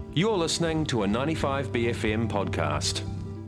You're listening to a 95BFM podcast.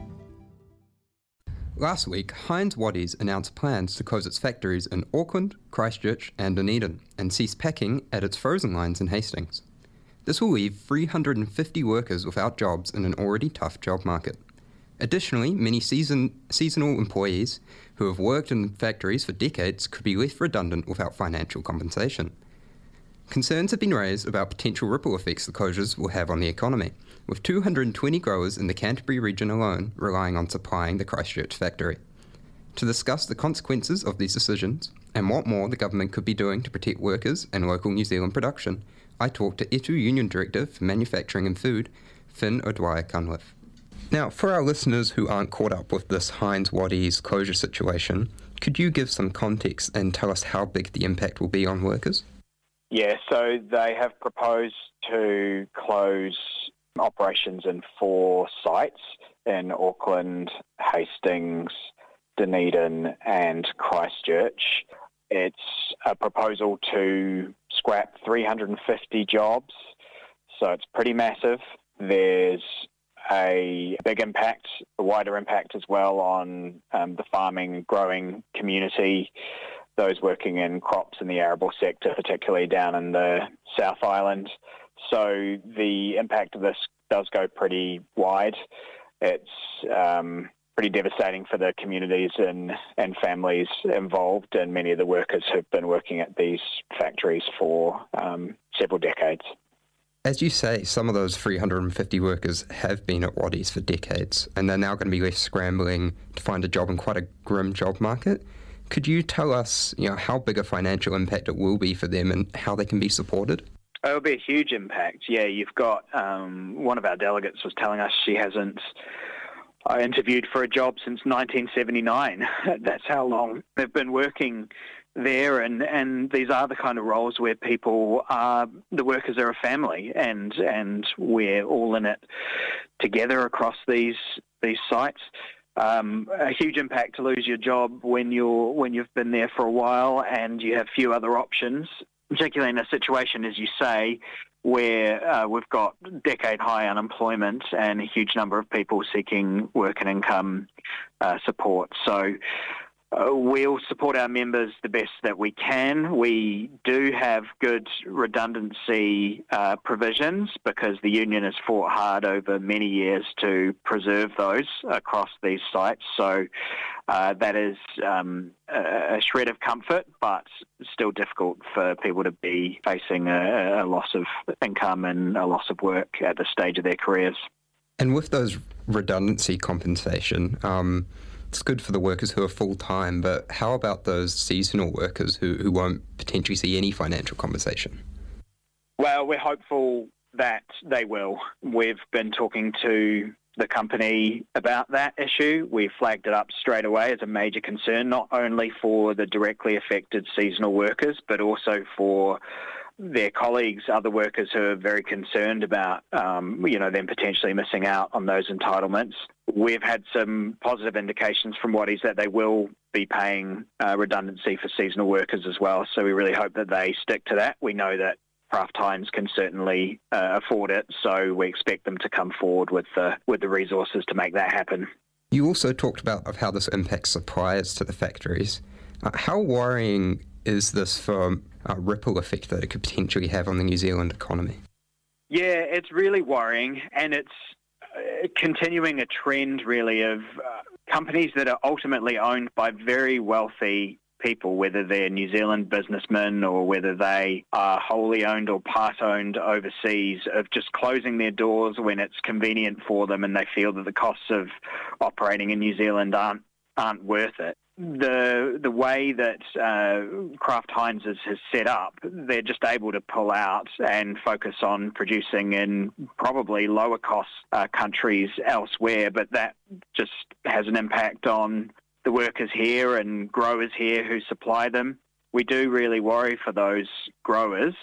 Last week, Heinz Wattie's announced plans to close its factories in Auckland, Christchurch and Dunedin and cease packing at its frozen lines in Hastings. This will leave 350 workers without jobs in an already tough job market. Additionally, many seasonal employees who have worked in factories for decades could be left redundant without financial compensation. Concerns have been raised about potential ripple effects the closures will have on the economy, with 220 growers in the Canterbury region alone relying on supplying the Christchurch factory. To discuss the consequences of these decisions and what more the government could be doing to protect workers and local New Zealand production, I talked to Etu Union Director for Manufacturing and Food, Finn O'Dwyer-Cunliffe. Now, for our listeners who aren't caught up with this Heinz Wattie's closure situation, could you give some context and tell us how big the impact will be on workers? Yeah, so they have proposed to close operations in 4 sites in Auckland, Hastings, Dunedin and Christchurch. It's a proposal to scrap 350 jobs, so it's pretty massive. There's a big impact, a wider impact as well on the farming, growing community, those working in crops in the arable sector, particularly down in the South Island. So the impact of this does go pretty wide. It's pretty devastating for the communities and families involved, and many of the workers who've been working at these factories for several decades. As you say, some of those 350 workers have been at Wattie's for decades, and they're now going to be left scrambling to find a job in quite a grim job market. Could you tell us, how big a financial impact it will be for them and how they can be supported? It will be a huge impact. Yeah, you've got one of our delegates was telling us she hasn't interviewed for a job since 1979. That's how long they've been working there, and these are the kind of roles where the workers are a family, and we're all in it together across these sites. A huge impact to lose your job when you've been there for a while and you have few other options, particularly in a situation, as you say, where we've got decade-high unemployment and a huge number of people seeking work and income support. So we'll support our members the best that we can. We do have good redundancy provisions because the union has fought hard over many years to preserve those across these sites. So that is a shred of comfort, but still difficult for people to be facing a loss of income and a loss of work at this stage of their careers. And with those redundancy compensation, it's good for the workers who are full-time, but how about those seasonal workers who won't potentially see any financial compensation? Well, we're hopeful that they will. We've been talking to the company about that issue. We flagged it up straight away as a major concern, not only for the directly affected seasonal workers, but also for their colleagues, other workers who are very concerned about, them potentially missing out on those entitlements. We've had some positive indications from Wattie's that they will be paying redundancy for seasonal workers as well, so we really hope that they stick to that. We know that Kraft Heinz can certainly afford it, so we expect them to come forward with the resources to make that happen. You also talked about how this impacts suppliers to the factories. How worrying is this for a ripple effect that it could potentially have on the New Zealand economy? Yeah, it's really worrying, and it's continuing a trend really of companies that are ultimately owned by very wealthy people, whether they're New Zealand businessmen or whether they are wholly owned or part-owned overseas, of just closing their doors when it's convenient for them and they feel that the costs of operating in New Zealand aren't worth it. The way that Kraft Heinz has set up, they're just able to pull out and focus on producing in probably lower cost countries elsewhere, but that just has an impact on the workers here and growers here who supply them. We do really worry for those growers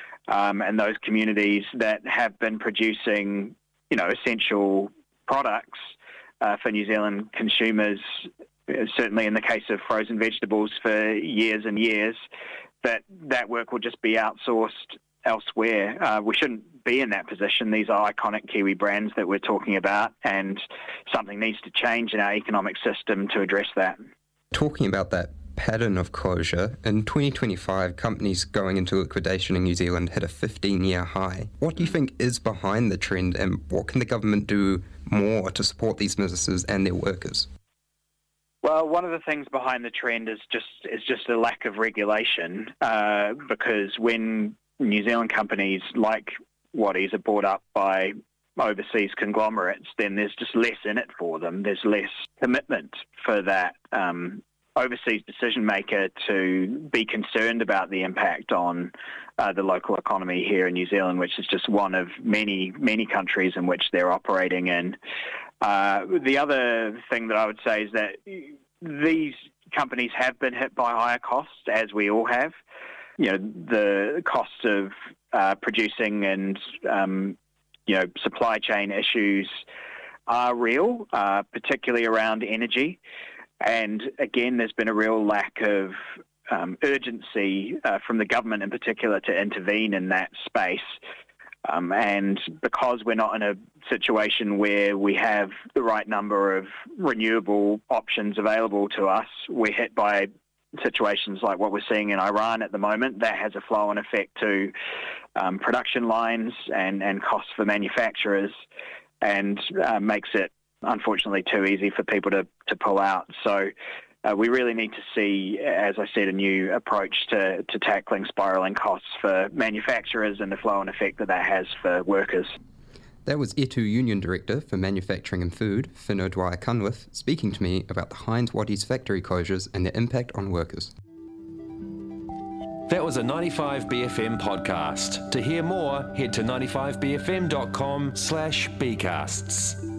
and those communities that have been producing, essential products for New Zealand consumers, certainly in the case of frozen vegetables for years and years, that work will just be outsourced elsewhere. We shouldn't be in that position. These are iconic Kiwi brands that we're talking about, and something needs to change in our economic system to address that. Talking about that pattern of closure, in 2025, companies going into liquidation in New Zealand hit a 15-year high. What do you think is behind the trend, and what can the government do more to support these businesses and their workers? Well, one of the things behind the trend is just a lack of regulation, because when New Zealand companies like Wattie's are bought up by overseas conglomerates, then there's just less in it for them. There's less commitment for that overseas decision maker to be concerned about the impact on the local economy here in New Zealand, which is just one of many, many countries in which they're operating in. The other thing that I would say is that these companies have been hit by higher costs, as we all have. You know, the cost of producing and, supply chain issues are real, particularly around energy. And again, there's been a real lack of urgency from the government in particular to intervene in that space. And because we're not in a situation where we have the right number of renewable options available to us, we're hit by situations like what we're seeing in Iran at the moment. That has a flow-on effect to production lines and costs for manufacturers, and makes it, unfortunately, too easy for people to pull out. So we really need to see, as I said, a new approach to tackling spiralling costs for manufacturers and the flow-on effect that has for workers. That was Etu Union Director for Manufacturing and Food, Finn O'Dwyer-Cunliffe, speaking to me about the Heinz Wattie's factory closures and their impact on workers. That was a 95BFM podcast. To hear more, head to 95bfm.com/bcasts.